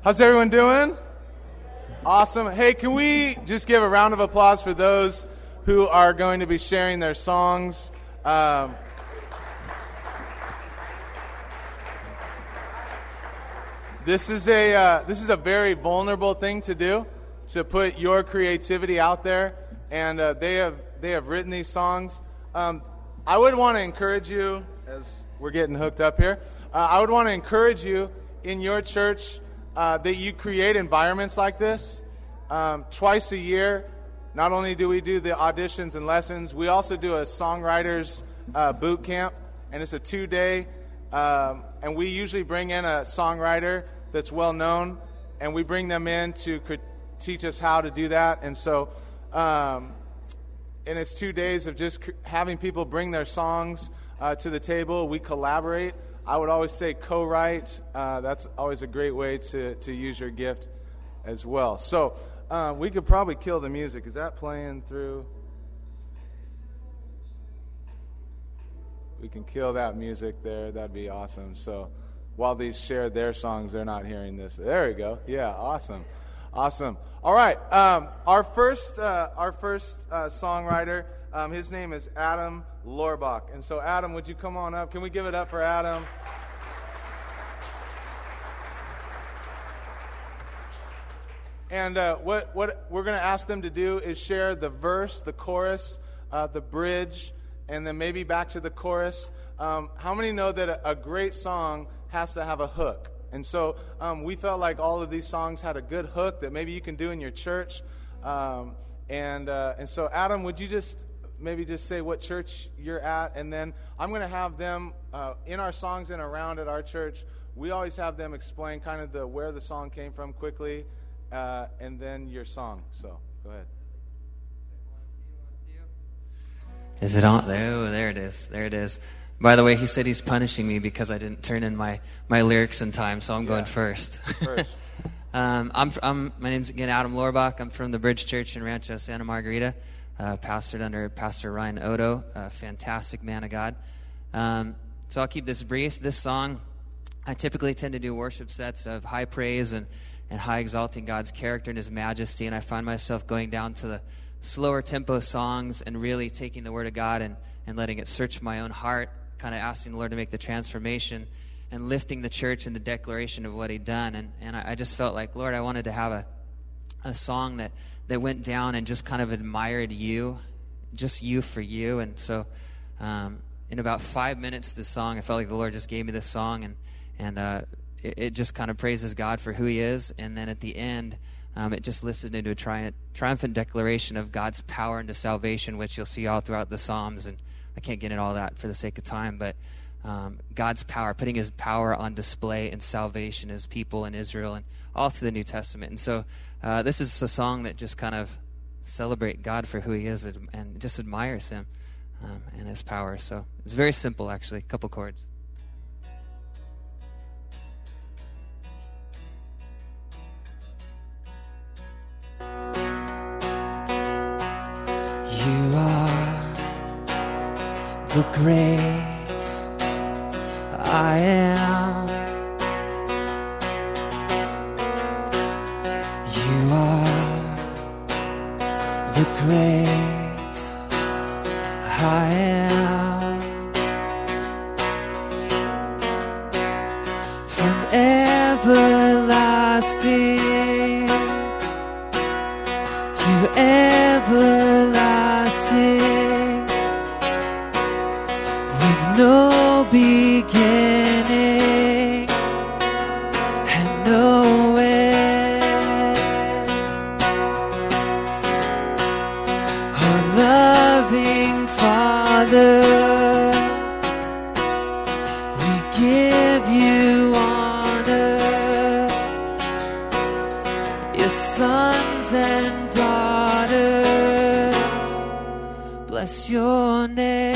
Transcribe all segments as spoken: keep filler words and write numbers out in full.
How's everyone doing? Awesome. Hey, can we just give a round of applause for those who are going to be sharing their songs? Um, this is a uh, this is a very vulnerable thing to do, to put your creativity out there, and uh, they have they have written these songs. Um, I would want to encourage you, as we're getting hooked up here. Uh, I would want to encourage you in your church uh, that you create environments like this. Um, twice a year, not only do we do the auditions and lessons, we also do a songwriters uh, boot camp, and it's a two-day, um, and we usually bring in a songwriter that's well-known, and we bring them in to cr- teach us how to do that. And so, um, and it's two days of just cr- having people bring their songs uh, to the table. We collaborate. I would always say co-write. Uh, that's always a great way to, to use your gift as well. So uh, we could probably kill the music. Is that playing through? We can kill that music there. That'd be awesome. So while these share their songs, they're not hearing this. There we go. Yeah, awesome. Awesome. All right. Um, our first uh, our first uh, songwriter, um, his name is Adam Lorbach. And so, Adam, would you come on up? Can we give it up for Adam? And uh, what, what we're going to ask them to do is share the verse, the chorus, uh, the bridge, and then maybe back to the chorus. Um, how many know that a, a great song has to have a hook? And so um, we felt like all of these songs had a good hook that maybe you can do in your church. Um, and uh, and so, Adam, would you just maybe just say what church you're at? And then I'm going to have them, uh, in our songs and around at our church, we always have them explain kind of the where the song came from quickly, uh, and then your song. So go ahead. Is it on? Oh, there it is. There it is. By the way, he said he's punishing me because I didn't turn in my, my lyrics in time, so I'm yeah. going first. First. um, I'm, I'm, my name's, again, Adam Lorbach. I'm from the Bridge Church in Rancho Santa Margarita, uh, pastored under Pastor Ryan Odo, a fantastic man of God. Um, so I'll keep this brief. This song, I typically tend to do worship sets of high praise and, and high exalting God's character and His majesty, and I find myself going down to the slower tempo songs and really taking the Word of God and, and letting it search my own heart, kind of asking the Lord to make the transformation and lifting the church in the declaration of what He'd done. And, and I, I just felt like, Lord, I wanted to have a, a song that, that went down and just kind of admired You, just You for You. And so um, in about five minutes, this song, I felt like the Lord just gave me this song, and, and uh, it, it just kind of praises God for who He is. And then at the end, um, it just listed into a tri- triumphant declaration of God's power into salvation, which you'll see all throughout the Psalms. And I can't get into all that for the sake of time, but um, God's power, putting His power on display in salvation as people in Israel and all through the New Testament. And so uh, this is a song that just kind of celebrate God for who He is and, and just admires Him um, and His power. So it's very simple, actually, a couple chords. You are the great I am. You are the great I am. From everlasting to everlasting, no beginning and no end. Our loving Father, we give You honor. Your sons and daughters, bless Your name.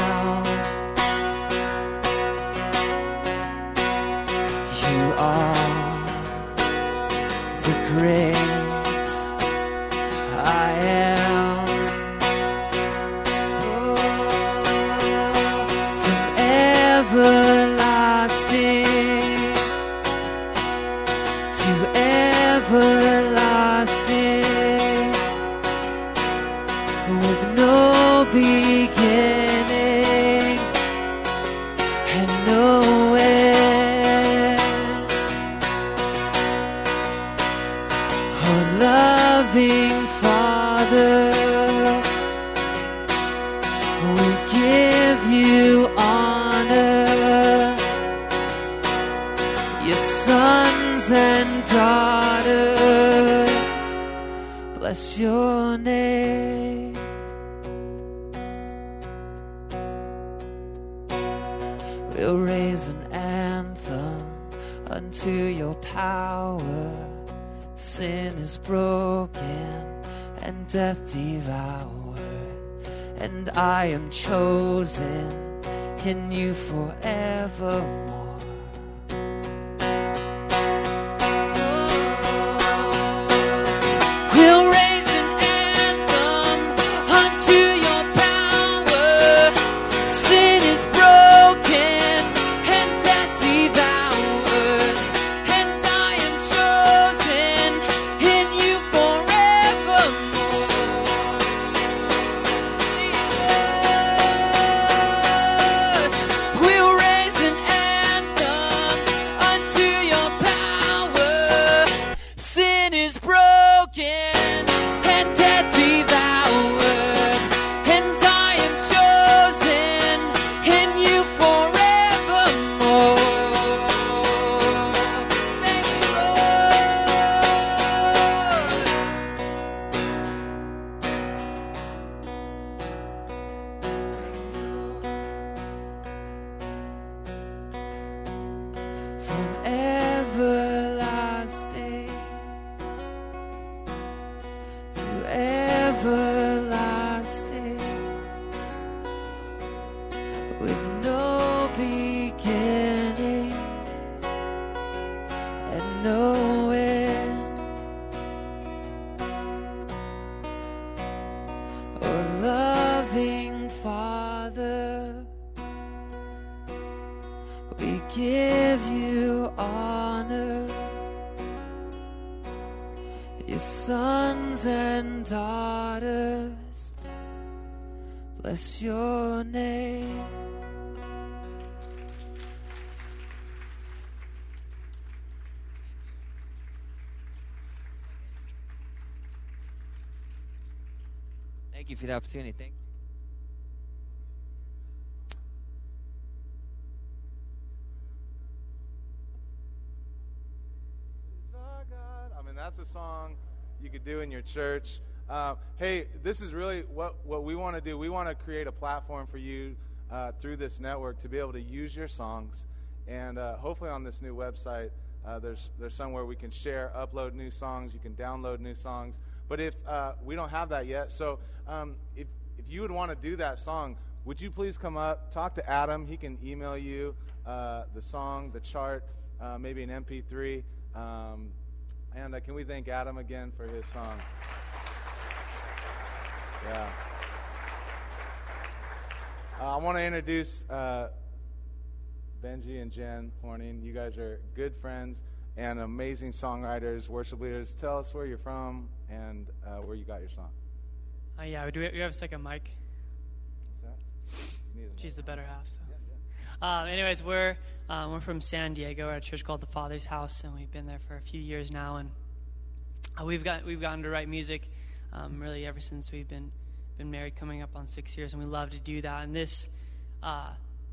You are great I am. Oh, from everlasting to everlasting, with no beginning and no end. Oh, loving Father, we give you honor. Your sons and daughters, bless your name. We'll raise an anthem unto your power. Sin is broken and death devoured, and I am chosen in you forevermore. We'll raise an anthem unto your power. Sin is broken and death devoured, and I am chosen in you forevermore. Jesus, we'll raise an anthem unto your power. Sin is broken and death devoured, and I am chosen in you forevermore. Thank you, Lord. From everlasting to everlasting, with no beginning and no end. Oh, loving Father, we give you honor. Your sons and daughters, bless your name. Thank you for the opportunity. Thank you. Is our God. I mean, that's a song you could do in your church. Uh, hey, this is really what, what we want to do. We want to create a platform for you uh, through this network to be able to use your songs. And uh, hopefully on this new website, uh, there's there's somewhere we can share, upload new songs. You can download new songs. But if uh, we don't have that yet, so um, if, if you would want to do that song, would you please come up, talk to Adam. He can email you uh, the song, the chart, uh, maybe an M P three. Um, and uh, can we thank Adam again for his song? Yeah. Uh, I want to introduce uh, Benji and Jen Horning. You guys are good friends and amazing songwriters, worship leaders. Tell us where you're from and uh, where you got your song. Uh, yeah, do we, we have a second mic? What's that? You need a She's the mic. better half. So. Yeah, yeah. Um, anyways, we're um, we're from San Diego. We're at a church called the Father's House, and we've been there for a few years now. And uh, we've got we've gotten to write music um, really ever since we've been been married, coming up on six years, and we love to do that. And this, uh,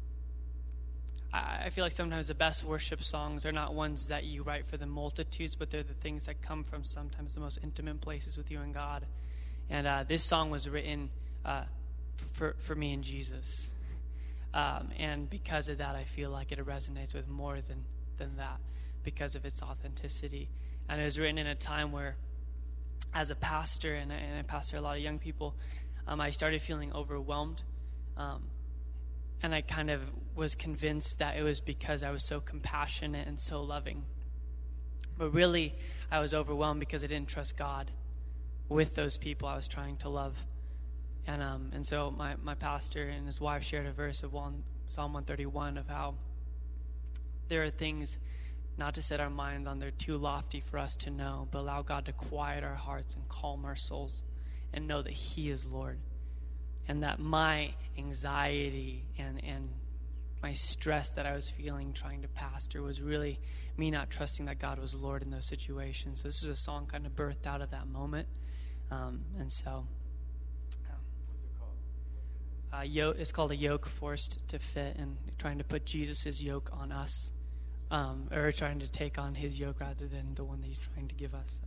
I, I feel like sometimes the best worship songs are not ones that you write for the multitudes, but they're the things that come from sometimes the most intimate places with you and God. And uh, this song was written uh, for for me and Jesus. Um, and because of that, I feel like it resonates with more than, than that because of its authenticity. And it was written in a time where, as a pastor, and I, and I pastor a lot of young people, um, I started feeling overwhelmed. Um, and I kind of was convinced that it was because I was so compassionate and so loving. But really, I was overwhelmed because I didn't trust God with those people I was trying to love. And um, and so my, my pastor and his wife shared a verse of one, Psalm one thirty-one of how there are things not to set our minds on, they're too lofty for us to know, but allow God to quiet our hearts and calm our souls and know that he is Lord. And that my anxiety and, and my stress that I was feeling trying to pastor was really me not trusting that God was Lord in those situations. So this is a song kind of birthed out of that moment. Um, and so... Uh, yoke, it's called A Yoke Forced to Fit, and trying to put Jesus' yoke on us, um, or trying to take on his yoke rather than the one that he's trying to give us.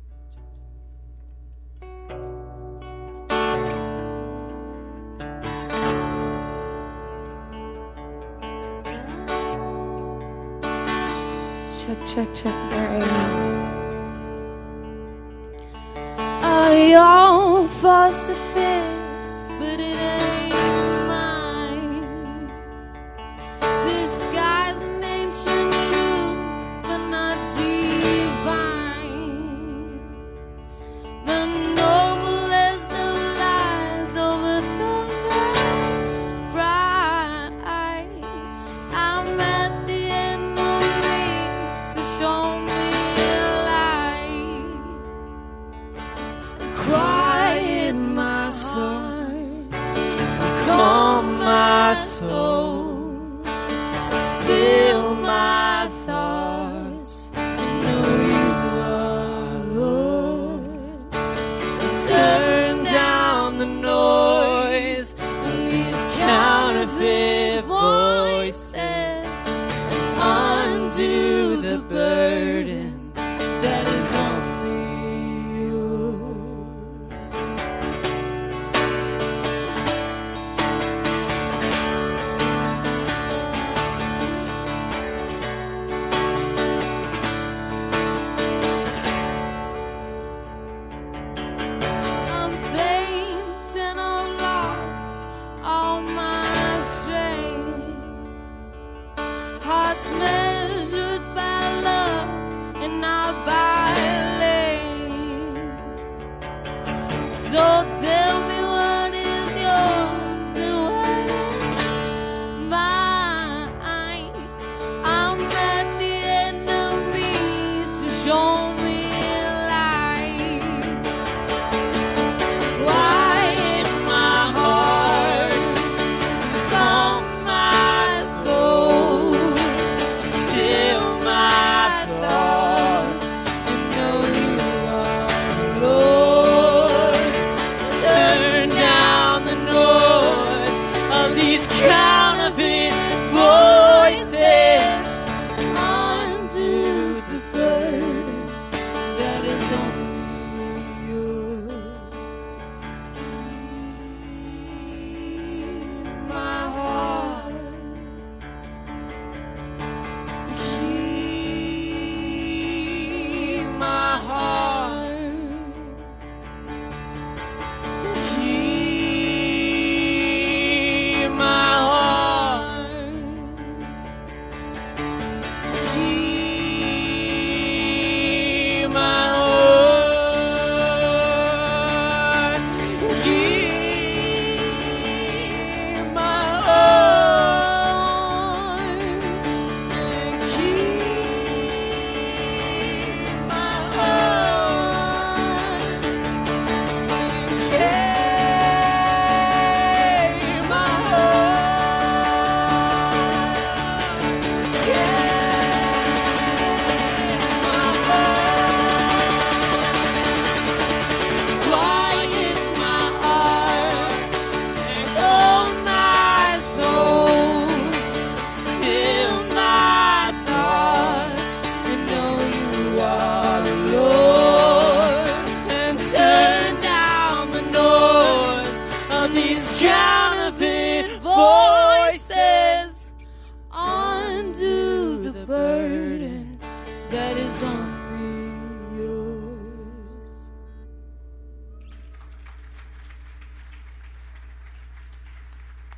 So. Check, check, check. There I am. A yoke forced to fit, but it ain't.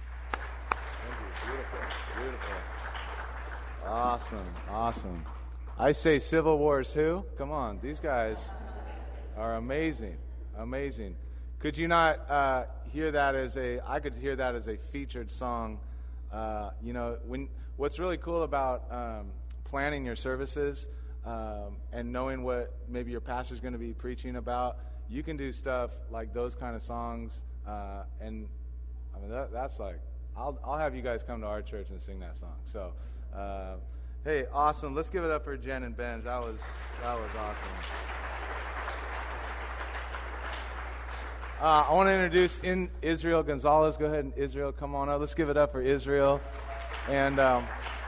Awesome, awesome. I say Civil War's who? Come on, these guys are amazing, amazing. Could you not uh, hear that as a? I could hear that as a featured song. Uh, you know, when what's really cool about um, planning your services um, and knowing what maybe your pastor's going to be preaching about, you can do stuff like those kind of songs, uh, and I mean that, that's like I'll I'll have you guys come to our church and sing that song. So. Uh, Hey, awesome. Let's give it up for Jen and Ben. That was that was awesome. Uh, I want to introduce in Israel Gonzalez. Go ahead, and Israel, come on up. Let's give it up for Israel. And um,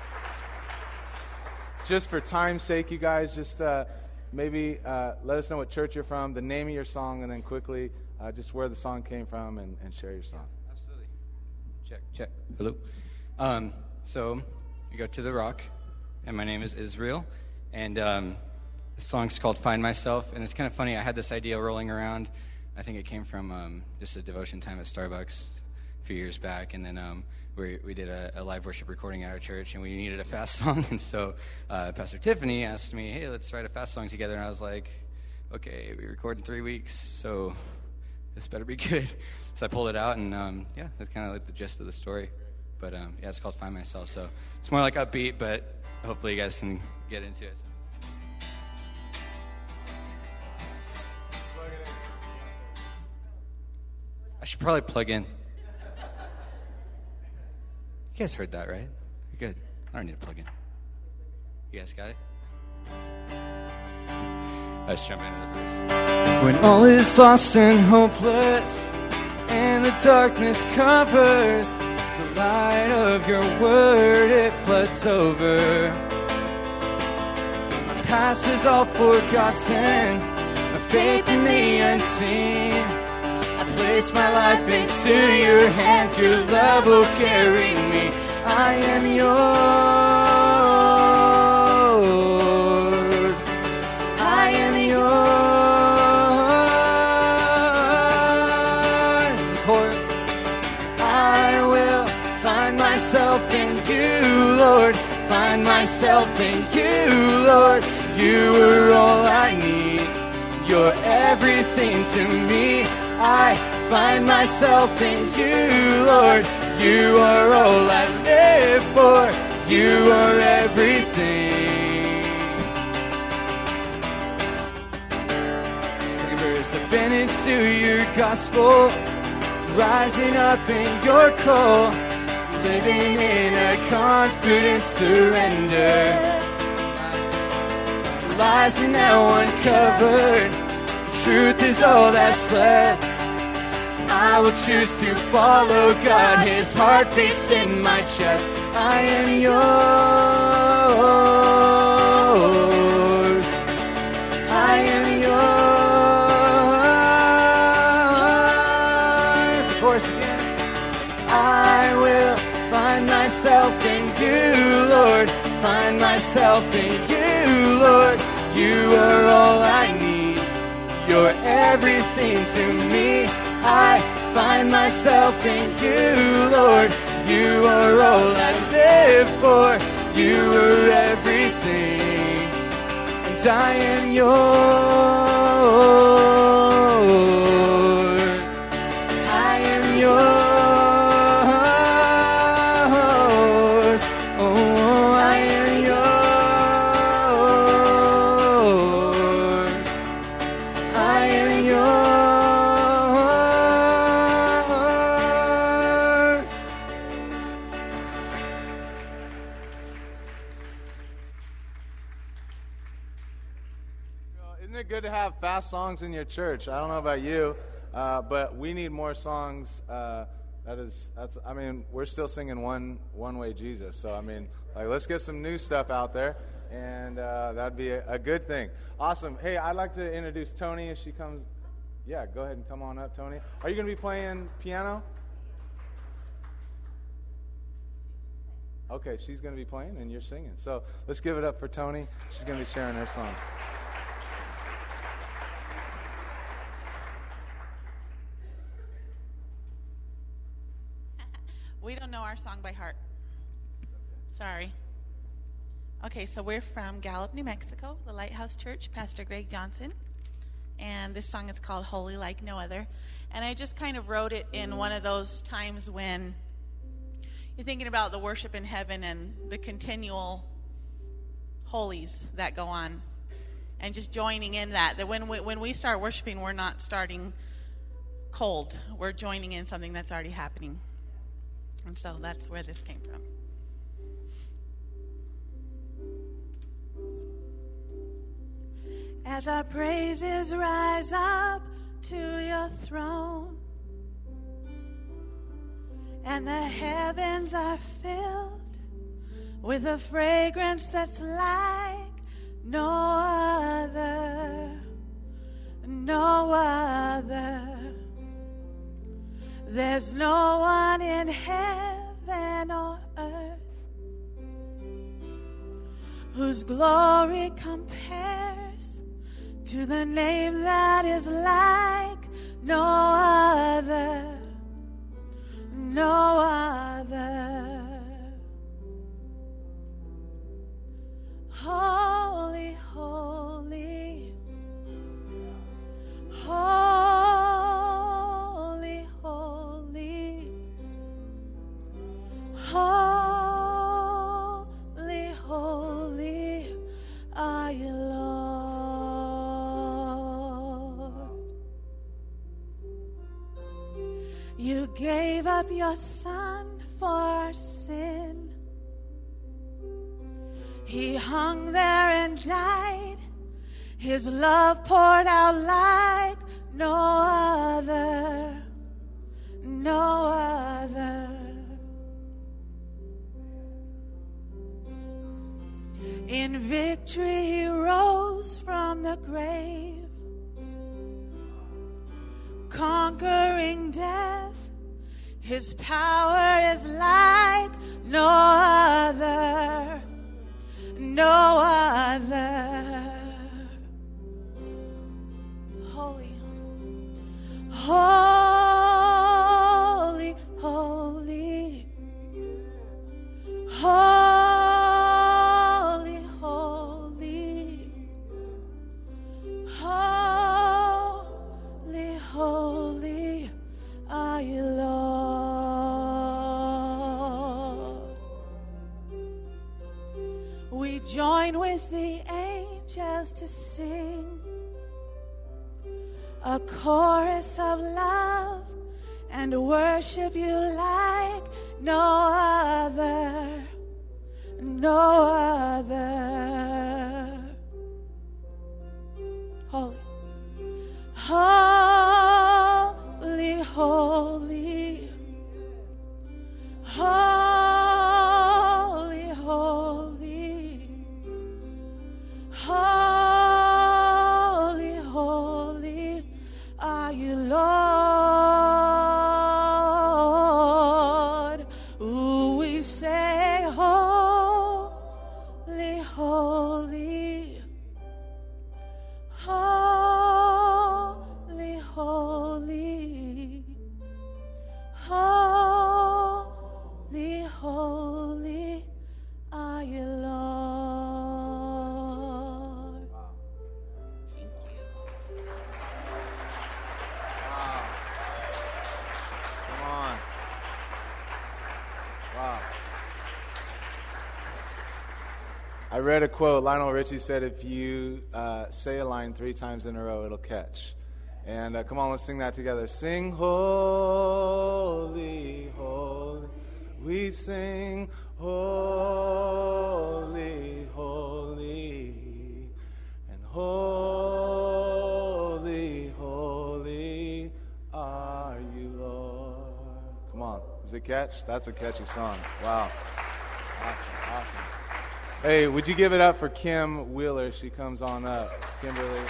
just for time's sake, you guys, just uh, maybe uh, let us know what church you're from, the name of your song, and then quickly uh, just where the song came from and, and share your song. Yeah, absolutely. Check, check. Hello. Um, so we go to the Rock. And my name is Israel, and um, the song's called Find Myself, and it's kind of funny, I had this idea rolling around. I think it came from um, just a devotion time at Starbucks a few years back, and then um, we, we did a, a live worship recording at our church, and we needed a fast song, and so uh, Pastor Tiffany asked me, hey, let's write a fast song together, and I was like, okay, we record in three weeks, so this better be good. So I pulled it out, and um, yeah, that's kind of like the gist of the story. But um, yeah, it's called Find Myself, so it's more like upbeat, but hopefully you guys can get into it. I should probably plug in. You guys heard that, right? You're good. I don't need to plug in. You guys got it? Let's jump into the verse. When all is lost and hopeless, and the darkness covers, the light of your word, it floods over. My past is all forgotten, my faith in the unseen. I place my life into your hands, your love will carry me. I am yours, I am yours. I will find myself in you, Lord. Find myself in you, Lord. You are all I need. You're everything to me. I find myself in you, Lord. You are all I live for. You are everything. Rivers have been into your gospel, rising up in your call, living in a confident surrender. Lies are now uncovered, truth is all that's left. I will choose to follow God, his heart beats in my chest. I am yours, I am yours. Of course again. I will find myself in you, Lord. Find myself in you, Lord. You are all I need. You're everything to me. I find myself in you, Lord. You are all I live for. You are everything, and I am yours. I am yours. Oh, I am yours. I am yours. Isn't it good to have fast songs in your church? I don't know about you, uh, but we need more songs. Uh, that is, that's. I mean, we're still singing one, one way Jesus. So I mean, like, let's get some new stuff out there, and uh, that'd be a, a good thing. Awesome. Hey, I'd like to introduce Tony as she comes. Yeah, go ahead and come on up, Tony. Are you going to be playing piano? Okay, she's going to be playing, and you're singing. So let's give it up for Tony. She's going to be sharing her song. We don't know our song by heart. Sorry. Okay, so we're from Gallup, New Mexico, the Lighthouse Church, Pastor Greg Johnson. And this song is called Holy Like No Other. And I just kind of wrote it in one of those times when you're thinking about the worship in heaven and the continual holies that go on. And just joining in that. That when we, when we start worshiping, we're not starting cold. We're joining in something that's already happening. And so that's where this came from. As our praises rise up to your throne, and the heavens are filled with a fragrance that's like no other, no other. There's no one in heaven or earth whose glory compares to the name that is like no other, no other. Holy, holy, holy, holy, holy, holy are you, Lord. You gave up your Son for our sin. He hung there and died. His love poured out like no other, no other. In victory he rose from the grave, conquering death. His power is like no other, no other. Holy, holy, holy, holy, holy, holy, holy are you, Lord. We join with the angels to sing a chorus of love and worship you like no other, no other. Holy, holy, holy, holy, holy, holy, holy are you, Lord. Ooh, we say holy, holy, holy, holy, holy, holy are you, Lord. Thank you. Wow. Come on. Wow. I read a quote. Lionel Richie said, if you uh, say a line three times in a row, it'll catch. And uh, come on, let's sing that together. Sing holy, holy. We sing holy, holy. And holy, holy are you, Lord. Come on. Does it catch? That's a catchy song. Wow. Awesome, awesome. Hey, would you give it up for Kim Wheeler? She comes on up. Kimberly.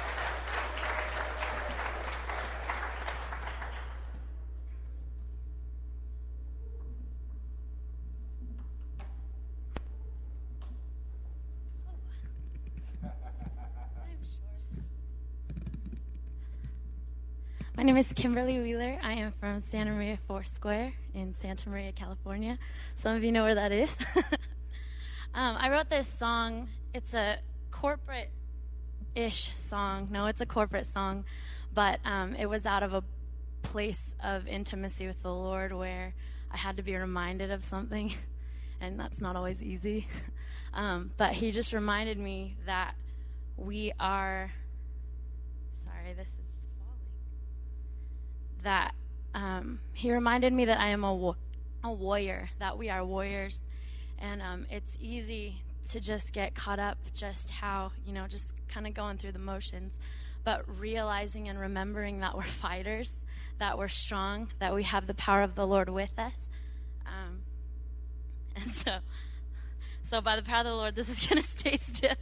My name is Kimberly Wheeler. I am from Santa Maria Foursquare in Santa Maria, California. Some of you know where that is. Um, I wrote this song. It's a corporate-ish song. No, it's a corporate song. But um, it was out of a place of intimacy with the Lord where I had to be reminded of something. And that's not always easy. um, but he just reminded me that we are... Sorry, this is falling. That um, he reminded me that I am a, wa- a warrior, that we are warriors. And um, it's easy to just get caught up just how, you know, just kind of going through the motions. But realizing and remembering that we're fighters, that we're strong, that we have the power of the Lord with us. Um, and so, so by the power of the Lord, this is going to stay still.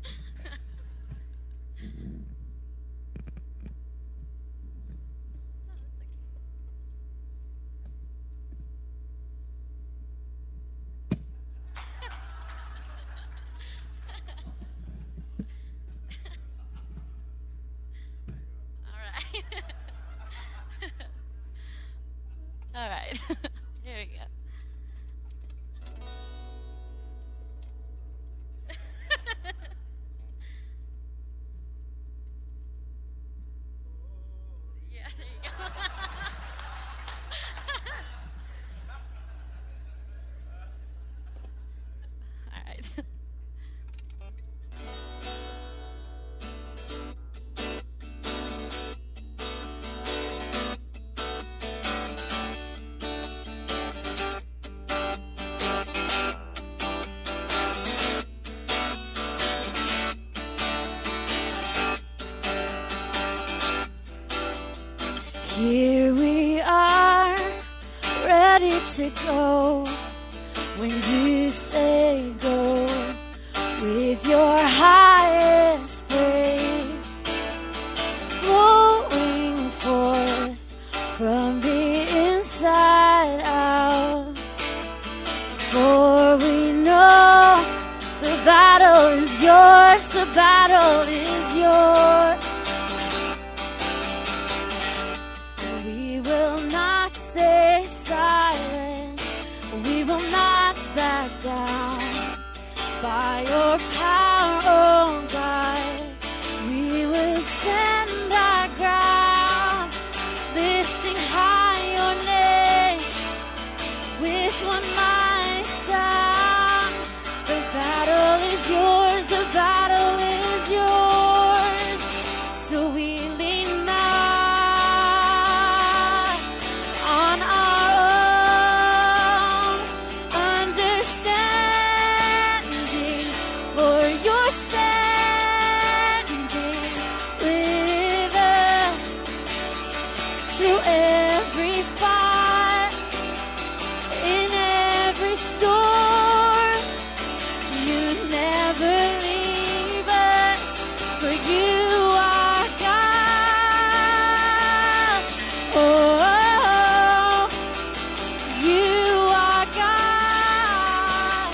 All right. Here we go. Yeah, there you go. All right. Here we are, ready to go. When you say go, with your highest praise flowing forth from the inside out. For we know the battle is yours, the battle is yours. We will not stay silent, we will not back down. By your power, oh God, we will stand our ground, lifting high your name with one mighty sound. The battle is yours, the battle is yours. So we lean not on our own understanding, for you're standing with us through every fire, in every storm. You never leave us, for you are God. Oh, you are God.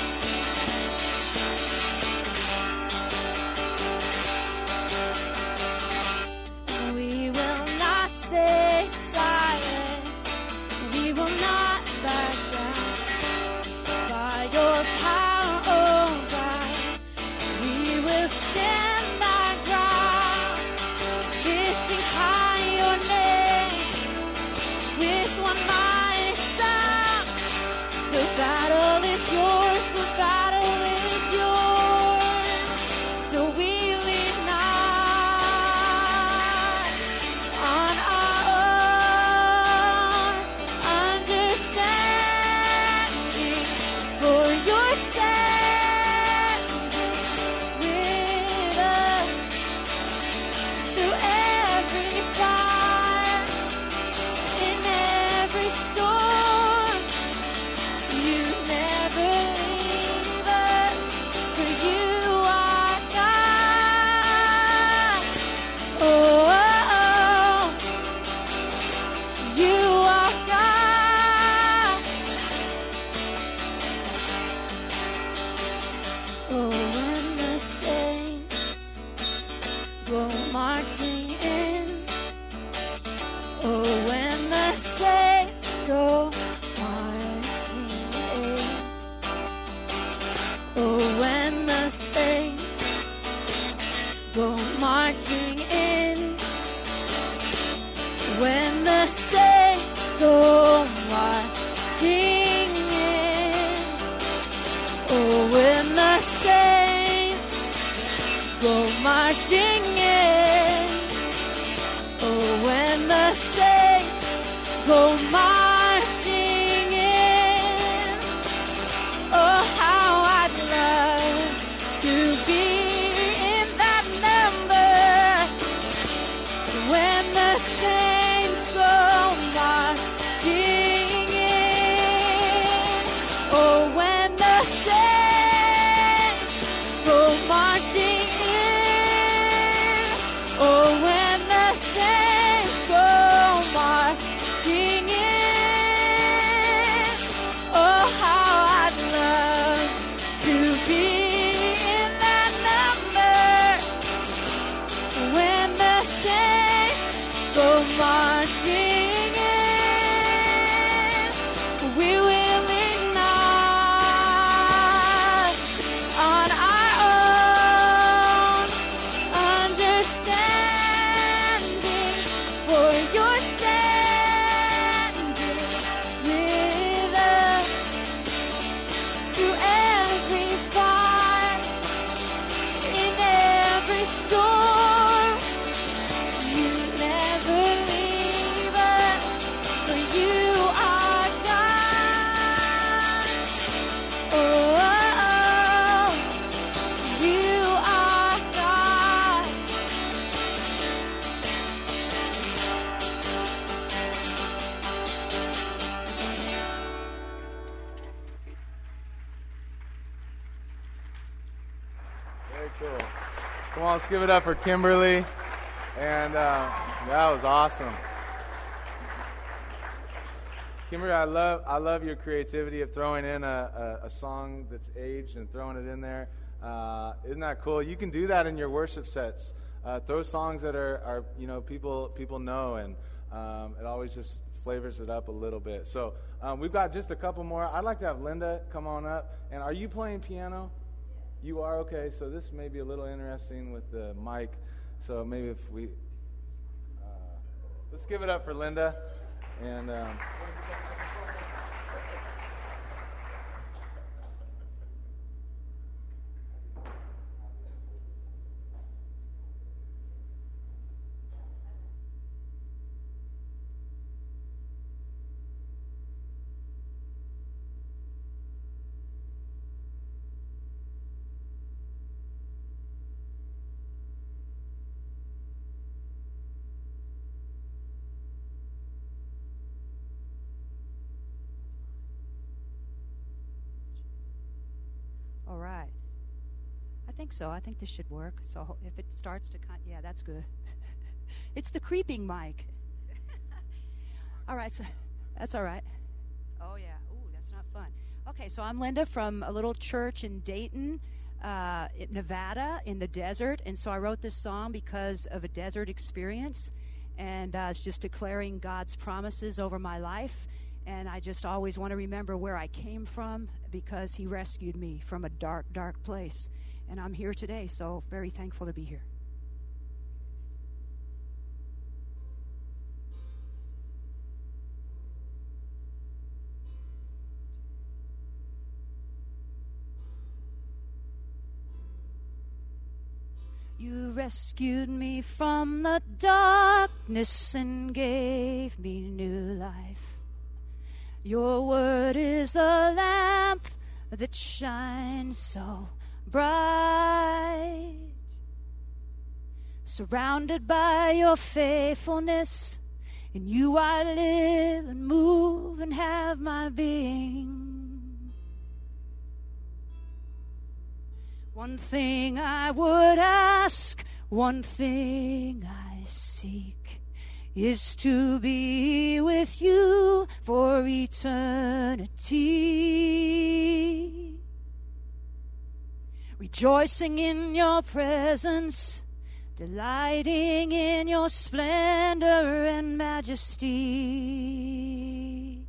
We will not stay silent, we will not back down. By your power, oh God, we will stand our ground, lifting high your name with one mighty sound. The battle is yours, the battle is yours. So we lean not on our own understanding, for you're standing with us through every fire, in every storm. You never leave us, for you are God. Oh, you are God. Oh, when the saints go marching in, oh, when the saints go marching in, oh, go marching in. When the saints go marching in. Oh, when the saints go marching in. Oh, when the saints go marching in. Oh, how I'd love to be in that number. When the saints go marching in. Oh, when the saints go marching in. Oh, when the saints go marching in. Oh, how I'd love to be in that number. When the saints go marching in. We will not on our own understanding, for you're standing with us through every fight, in every storm. You never leave us, for you are God. Oh, oh, oh, you are God. Very cool. Come on, let's give it up for Kimberly. And uh, that was awesome. Kimberly, I love I love your creativity of throwing in a, a, a song that's aged and throwing it in there. Uh, isn't that cool? You can do that in your worship sets. Uh, throw songs that are, are you know people people know, and um, it always just flavors it up a little bit. So um, we've got just a couple more. I'd like to have Linda come on up. And are you playing piano? You are? Okay. So this may be a little interesting with the mic. So maybe if we uh, let's give it up for Linda. And um, All right. I think so. I think this should work. So if it starts to cut, yeah, that's good. It's the creeping mic. All right, so that's all right. Oh, yeah. Ooh, that's not fun. Okay, so I'm Linda from a little church in Dayton, uh, in Nevada, in the desert. And so I wrote this song because of a desert experience. And uh, it's just declaring God's promises over my life. And I just always want to remember where I came from, because he rescued me from a dark, dark place. And I'm here today, so very thankful to be here. You rescued me from the darkness and gave me new life. Your word is the lamp that shines so bright. Surrounded by your faithfulness, in you I live and move and have my being. One thing I would ask, one thing I seek, is to be with you for eternity. Rejoicing in your presence, delighting in your splendor and majesty.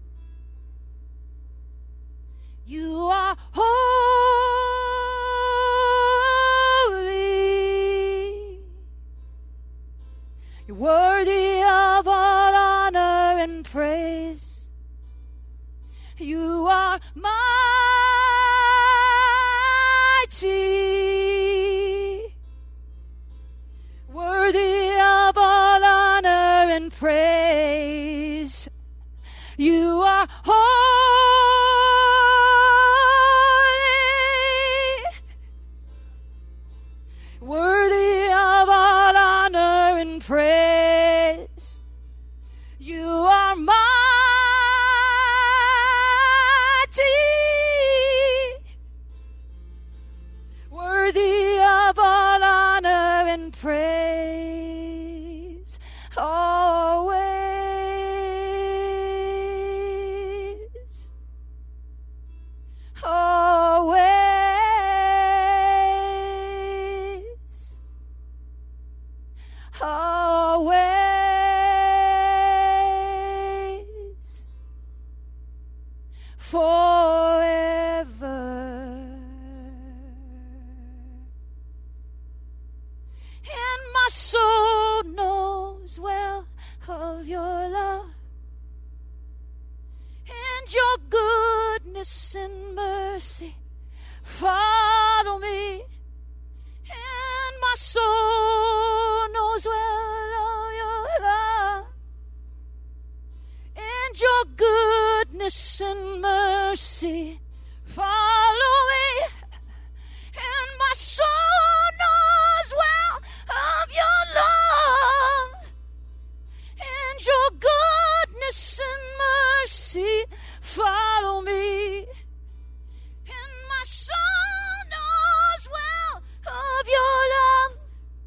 You are holy. You're worthy of all honor and praise. You are mighty, worthy of all honor and praise. You are holy, worthy of all honor and praise. You are mighty, worthy of all honor and praise. Always, always, always, forever. And my soul knows well of your love and your goodness and mercy follow me. And my soul knows well of your love and your goodness and mercy follow me. And my soul knows well of your love and your goodness and mercy follow me. And my soul knows well of your love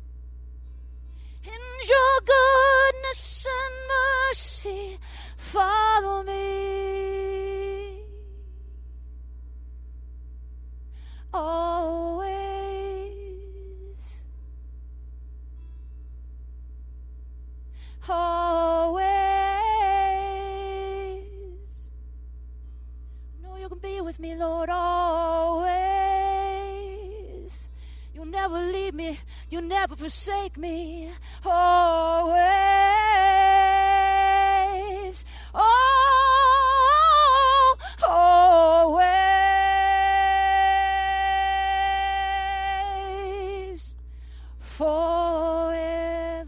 and your goodness and mercy follow me. Always, always. No, you can be with me, Lord, always. You'll never leave me, you'll never forsake me, always. Oh, always, forever.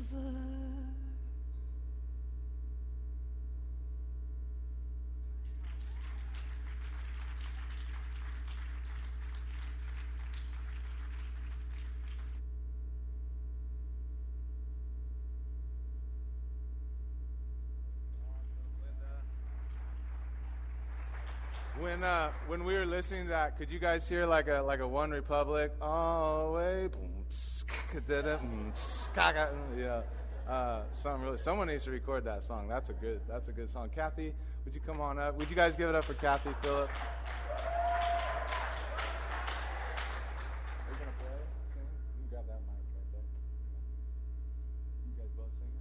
When uh, when we were listening to that, could you guys hear like a like a One Republic? Always, yeah. Uh, something really. Someone needs to record that song. That's a good. That's a good song. Kathy, would you come on up? Would you guys give it up for Kathy Phillips? Are you gonna play? Sing? You can grab that mic right there. You guys both singing?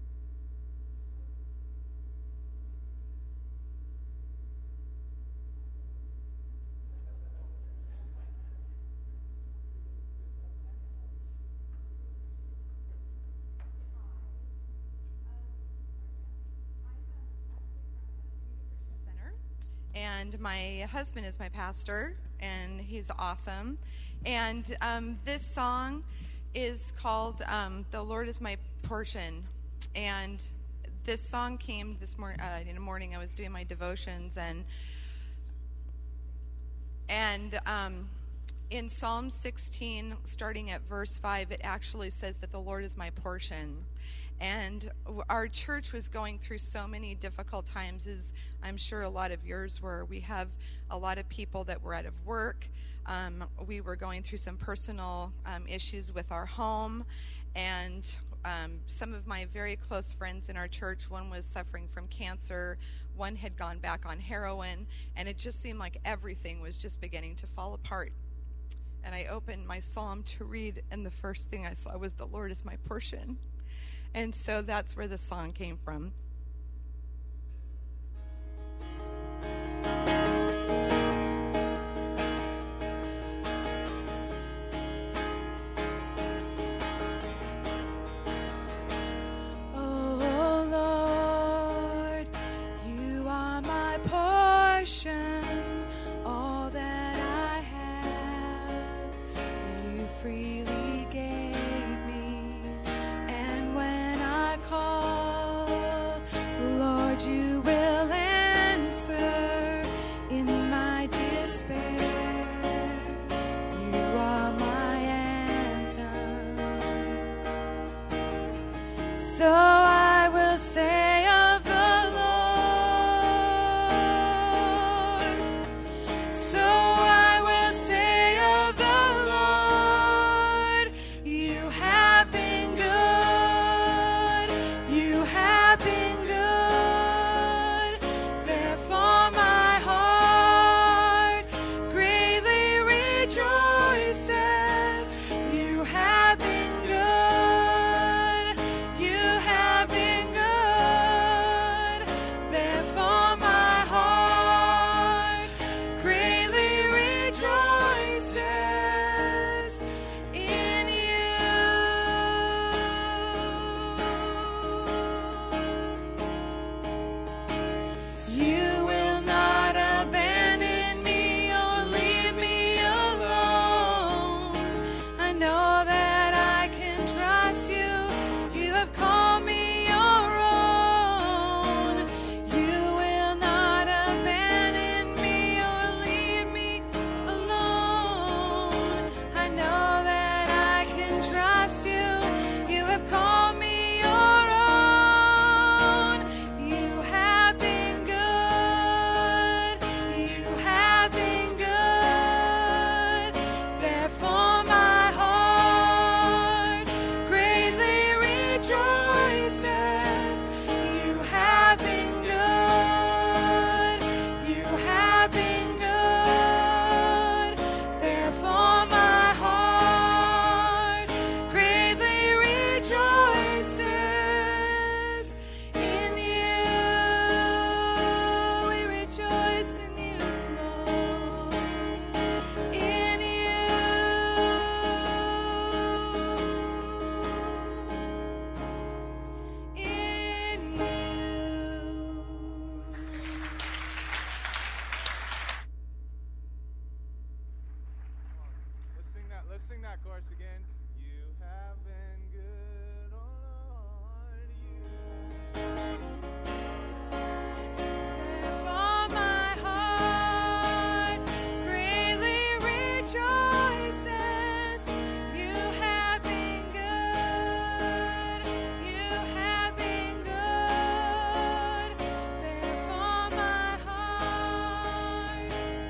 And my husband is my pastor, and he's awesome. And um, this song is called um, "The Lord Is My Portion." And this song came this morning. Uh, in the morning, I was doing my devotions, and and um, in Psalm sixteen, starting at verse five, it actually says that the Lord is my portion. And our church was going through so many difficult times, as I'm sure a lot of yours were. We have a lot of people that were out of work. Um, we were going through some personal um, issues with our home. And um, some of my very close friends in our church, one was suffering from cancer, one had gone back on heroin, and it just seemed like everything was just beginning to fall apart. And I opened my psalm to read, and the first thing I saw was, "The Lord is my portion." And so that's where the song came from. Oh, So I will say of the Lord, so I will say of the Lord, you have been good, you have been good, therefore my heart greatly rejoices, you have been good, you have been good, therefore my heart greatly rejoices in you. You will not abandon me or leave me alone. I know that I can trust you. You have called me your own. You will not abandon me or leave me alone. I know that I can trust you. You have called me your own. You have been good. You have been good. Therefore my heart greatly rejoices. You have been good. You have been good. Therefore my heart greatly rejoices in you. We rejoice in you, Lord. In you. In you. Let's sing that. Let's sing that chorus again. You have been good, oh Lord. You. Therefore my heart greatly rejoices. You have been good. You have been good. Therefore my heart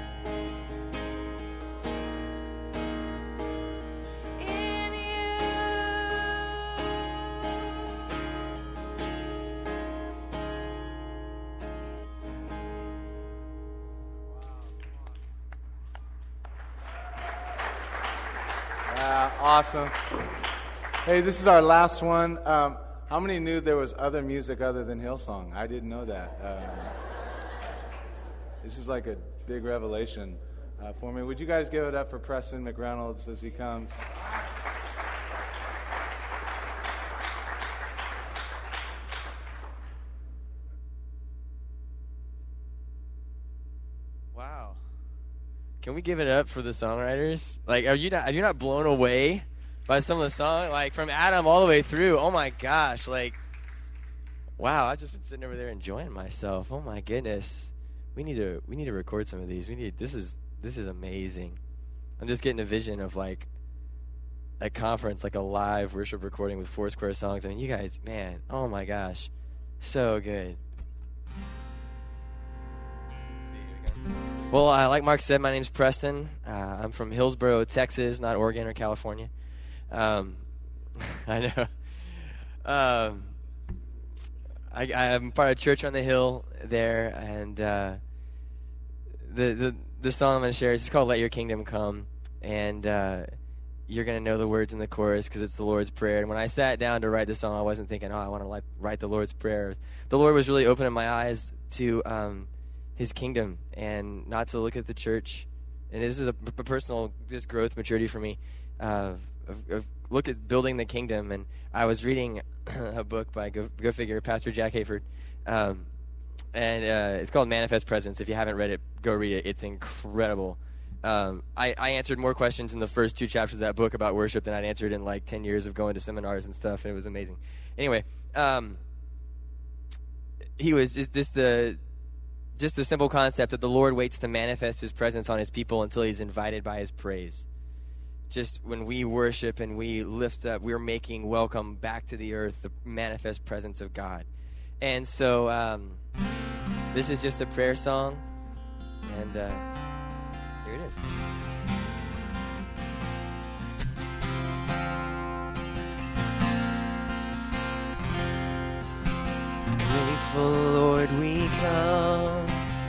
in you. Yeah, awesome. Hey, this is our last one. Um, how many knew there was other music other than Hillsong? I didn't know that. Um, this is like a big revelation uh, for me. Would you guys give it up for Preston McReynolds as he comes? Wow. Can we give it up for the songwriters? Like, are you not, are you not blown away by some of the song? Like, from Adam all the way through. Oh, my gosh. Like, wow, I've just been sitting over there enjoying myself. Oh, my goodness. We need to we need to record some of these. We need this is this is amazing. I'm just getting a vision of, like, a conference, like a live worship recording with Foursquare songs. I mean, you guys, man, oh, my gosh. So good. Well, uh, like Mark said, my name's Preston. Uh, I'm from Hillsboro, Texas, not Oregon or California. Um, I know. Um, I, I'm part of Church on the Hill there, and uh, the, the the song I'm going to share is called "Let Your Kingdom Come," and uh, you're going to know the words in the chorus because it's the Lord's Prayer. And when I sat down to write the song, I wasn't thinking, "Oh, I want to like, write the Lord's Prayer." The Lord was really opening my eyes to Um, His kingdom, and not to look at the church. And this is a, a personal just growth maturity for me uh, of, of look at building the kingdom. And I was reading a book by go, go figure Pastor Jack Hayford, um, and uh, it's called Manifest Presence. If you haven't read it, go read it. It's incredible. Um, I, I answered more questions in the first two chapters of that book about worship than I'd answered in like ten years of going to seminars and stuff, and it was amazing. Anyway, um, he was just, just the just the simple concept that the Lord waits to manifest His presence on His people until He's invited by His praise. just when we worship and we lift up, we're making welcome back to the earth the manifest presence of God. And so um, this is just a prayer song, and uh, here it is. Grateful, Lord, we come,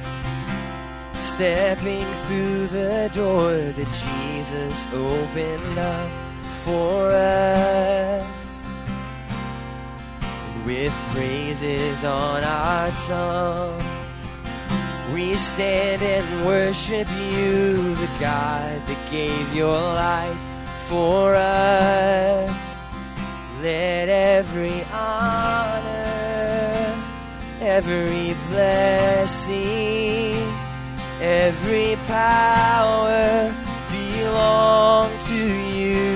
stepping through the door that Jesus opened up for us. And with praises on our tongues, we stand and worship you, the God that gave your life for us. Let every honor, every blessing, every power belong to you.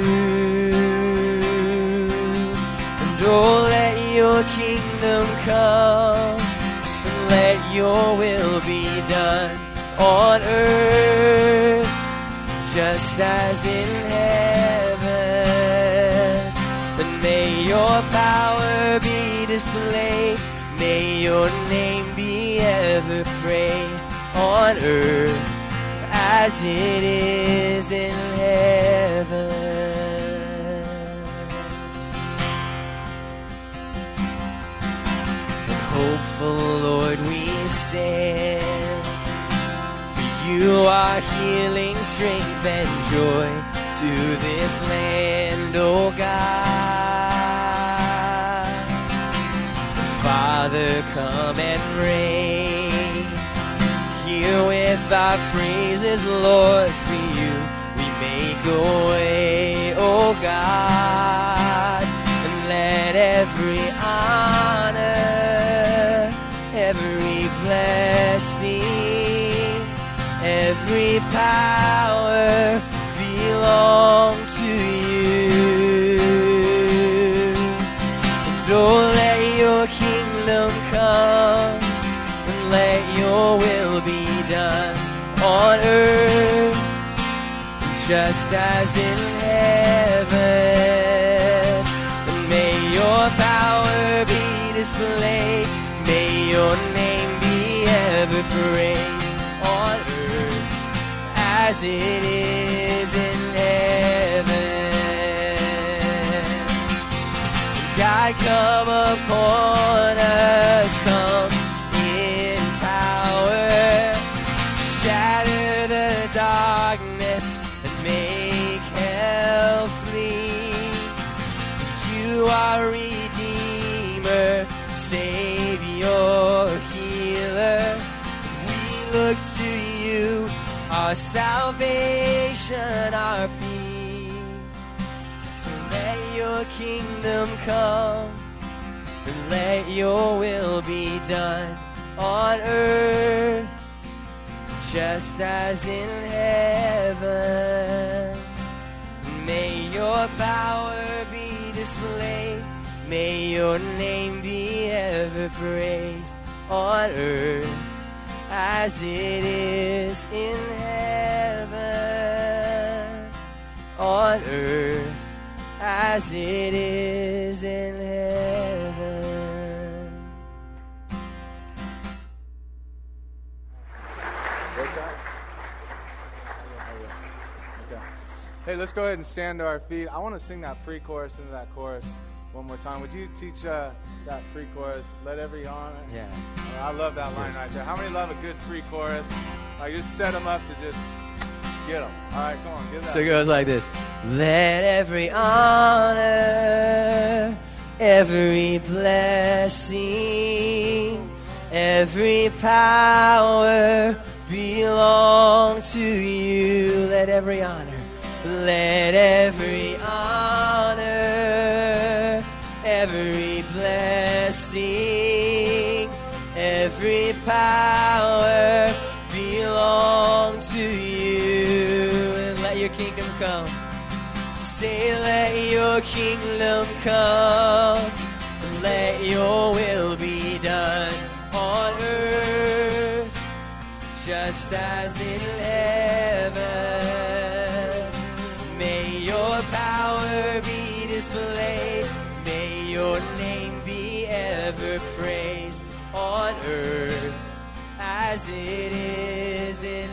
And oh, let your kingdom come, and let your will be done on earth, just as in heaven. And may your power be displayed, may your name be ever praised on earth as it is in heaven. And hopeful, Lord, we stand, for you are healing, strength, and joy to this land, oh God. Father, come and reign here with our praises, Lord, for you we make a way, oh God. And let every honor, every blessing, every power belong to you. And oh, let your kingdom come, and let your will be done on earth, just as in heaven. And may your power be displayed, may your name be ever praised on earth as it is in heaven. God, come upon us, come in power, shatter the darkness and make hell flee. You are Redeemer, Savior, Healer. We look to you, our salvation, our peace. So let your kingdom come, and let your will be done on earth, just as in heaven. May your power be displayed, may your name be ever praised on earth as it is in heaven, on earth as it is in heaven. Hey, let's go ahead and stand to our feet. I want to sing that pre-chorus into that chorus one more time. Would you teach uh, that pre-chorus? Let every honor. Yeah. Oh, I love that line right there. How many love a good pre-chorus? Like, just set them up to just get them. All right, come on, give that. So it goes like this. Let every honor, every blessing, every power belong to you. Let every honor, let every honor, every blessing, every power belong to you. And let your kingdom come. Say, let your kingdom come, and let your will be done on earth, just as in heaven. May ever praised on earth as it is in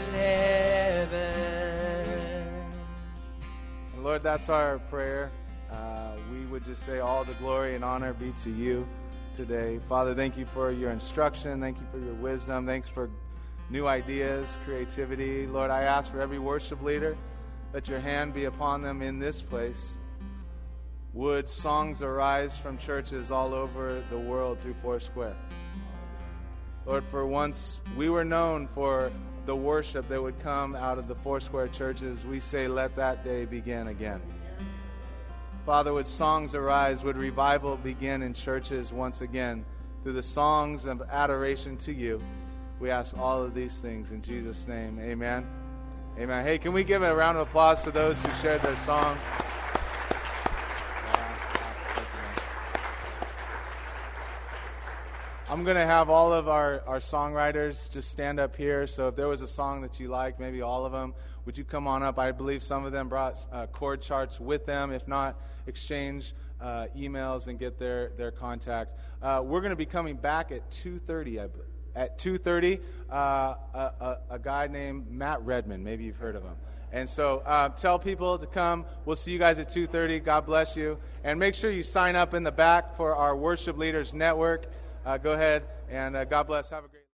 heaven. And Lord, that's our prayer. Uh, we would just say all the glory and honor be to you today. Father, thank you for your instruction. Thank you for your wisdom. Thanks for new ideas, creativity. Lord, I ask for every worship leader, let your hand be upon them in this place. Would songs arise from churches all over the world through Foursquare? Lord, for once we were known for the worship that would come out of the Foursquare churches. We say, let that day begin again. Father, would songs arise, would revival begin in churches once again through the songs of adoration to you. We ask all of these things in Jesus' name. Amen. Amen. Hey, can we give a round of applause to those who shared their song? I'm going to have all of our, our songwriters just stand up here. So if there was a song that you liked, maybe all of them, would you come on up? I believe some of them brought uh, chord charts with them. If not, exchange uh, emails and get their, their contact. Uh, we're going to be coming back at two thirty, I believe. At two thirty, uh, a, a, a guy named Matt Redman. Maybe you've heard of him. And so uh, tell people to come. We'll see you guys at two thirty. God bless you. And make sure you sign up in the back for our Worship Leaders Network. Uh, go ahead, and uh, God bless. Have a great